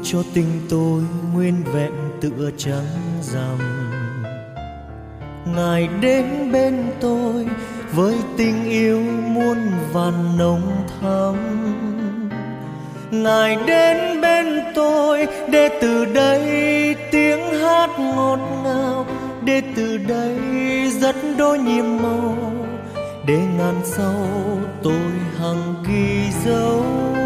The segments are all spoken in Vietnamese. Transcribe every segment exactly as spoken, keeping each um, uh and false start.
cho tình tôi nguyên vẹn tựa trắng rằm. Ngài đến bên tôi với tình yêu muôn vàn nồng thắm. Ngài đến bên tôi để từ đây tiếng hát ngọt ngào, để từ đây rất đôi nhiệm màu, để ngàn sau tôi hằng ghi dấu.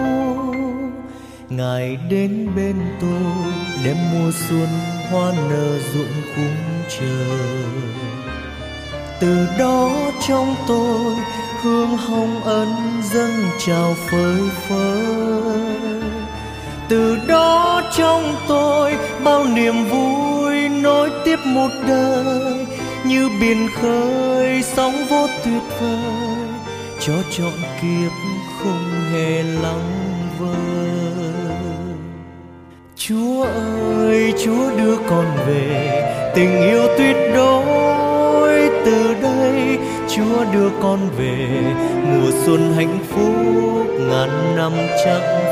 Ngài đến bên tôi đem mùa xuân hoa nở rộn khung trời. Từ đó trong tôi hương hồng ân dâng trào phơi phới. Từ đó trong tôi bao niềm vui nối tiếp một đời, như biển khơi sóng vô tuyệt vời, cho trọn kiếp không hề lắng vơi. Chúa ơi, Chúa đưa con về tình yêu tuyệt đối. Từ đây Chúa đưa con về mùa xuân hạnh phúc ngàn năm chẳng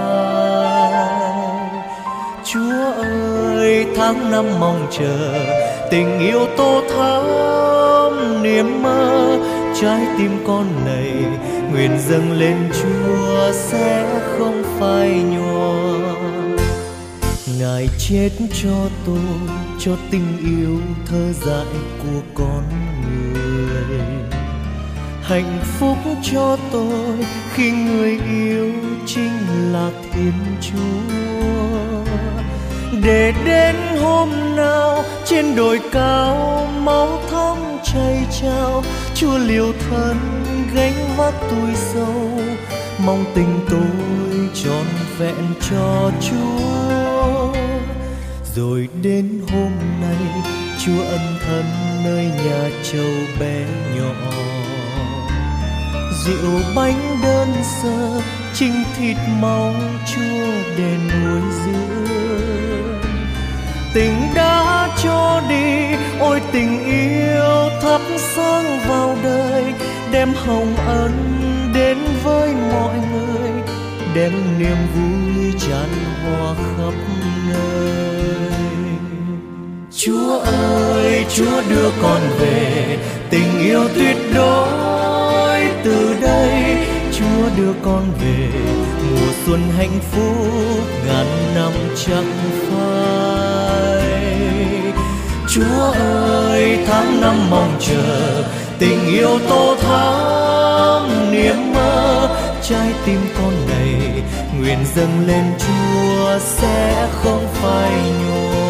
phai. Chúa ơi, tháng năm mong chờ tình yêu tô thắm niềm mơ. Trái tim con này nguyện dâng lên Chúa sẽ không phai nhòa. Ngài chết cho tôi, cho tình yêu thơ dại của con người. Hạnh phúc cho tôi khi người yêu chính là Thiên Chúa. Để đến hôm nào trên đồi cao máu thắm chảy trao, Chúa liều thân gánh vác tuổi sâu, mong tình tôi trọn vẹn cho Chúa. Rồi đến hôm nay Chúa ân thân nơi nhà trầu bé nhỏ, rượu bánh đơn sơ chinh thịt máu Chúa để nuôi dưỡng. Tình đã cho đi, ôi tình yêu thắp sáng vào đời, đem hồng ân đến với mọi người, đem niềm vui tràn hòa khắp nơi. Chúa ơi, Chúa đưa con về tình yêu tuyệt đối. Từ đây Chúa đưa con về mùa xuân hạnh phúc ngàn năm chẳng phai. Chúa ơi, tháng năm mong chờ tình yêu tô thắm niềm mơ. Trái tim con này nguyện dâng lên Chúa sẽ không phai nhòa.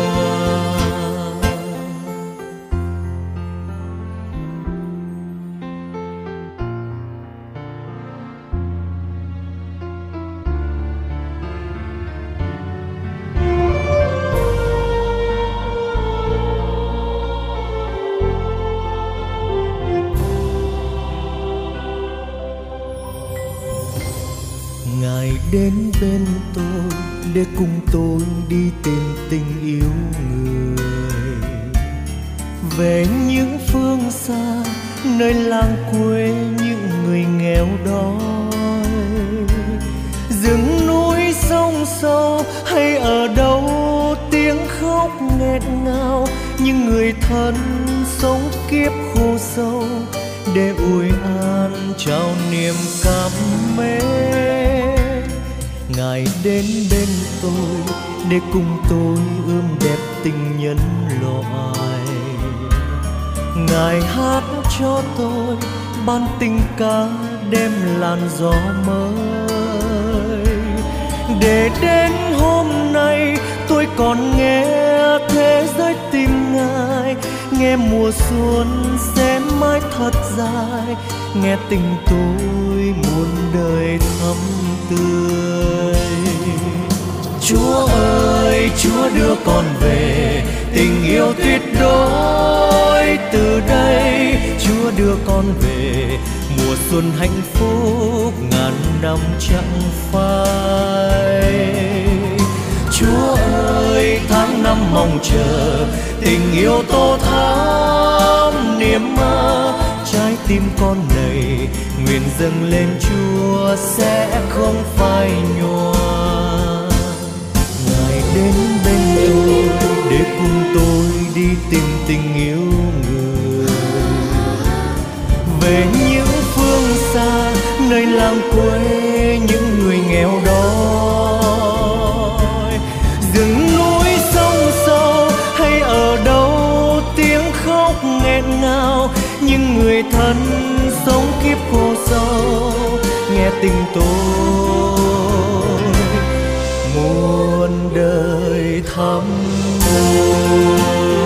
Ngài đến bên tôi để cùng tôi đi tìm tình yêu người. Về những phương xa nơi làng quê những người nghèo đói, rừng núi sông sâu hay ở đâu tiếng khóc nghẹn ngào, những người thân sống kiếp khổ sâu để ủi an trao niềm cảm mến. Ngài đến bên tôi để cùng tôi ươm đẹp tình nhân loại. Ngài hát cho tôi ban tình ca đem làn gió mới. Để đến hôm nay tôi còn nghe thế giới tìm Ngài, nghe mùa xuân sẽ mãi thật dài, nghe tình tôi muôn đời thắm tươi. Chúa ơi, Chúa đưa con về tình yêu tuyệt đối. Từ đây Chúa đưa con về mùa xuân hạnh phúc ngàn năm chẳng phai. Chúa ơi, tháng năm mong chờ tình yêu tô thắm niềm mơ. Trái tim con này nguyện dâng lên Chúa sẽ không phai nhòa. Ngài đến bên tôi để cùng tôi đi tìm tình yêu người. Về những phương xa nơi làng quê những người nghèo đói, rừng núi sông sâu hay ở đâu tiếng khóc nghẹn ngào, những người thân sống kiếp khổ sâu nghe tình tôi muôn đời thắm mến.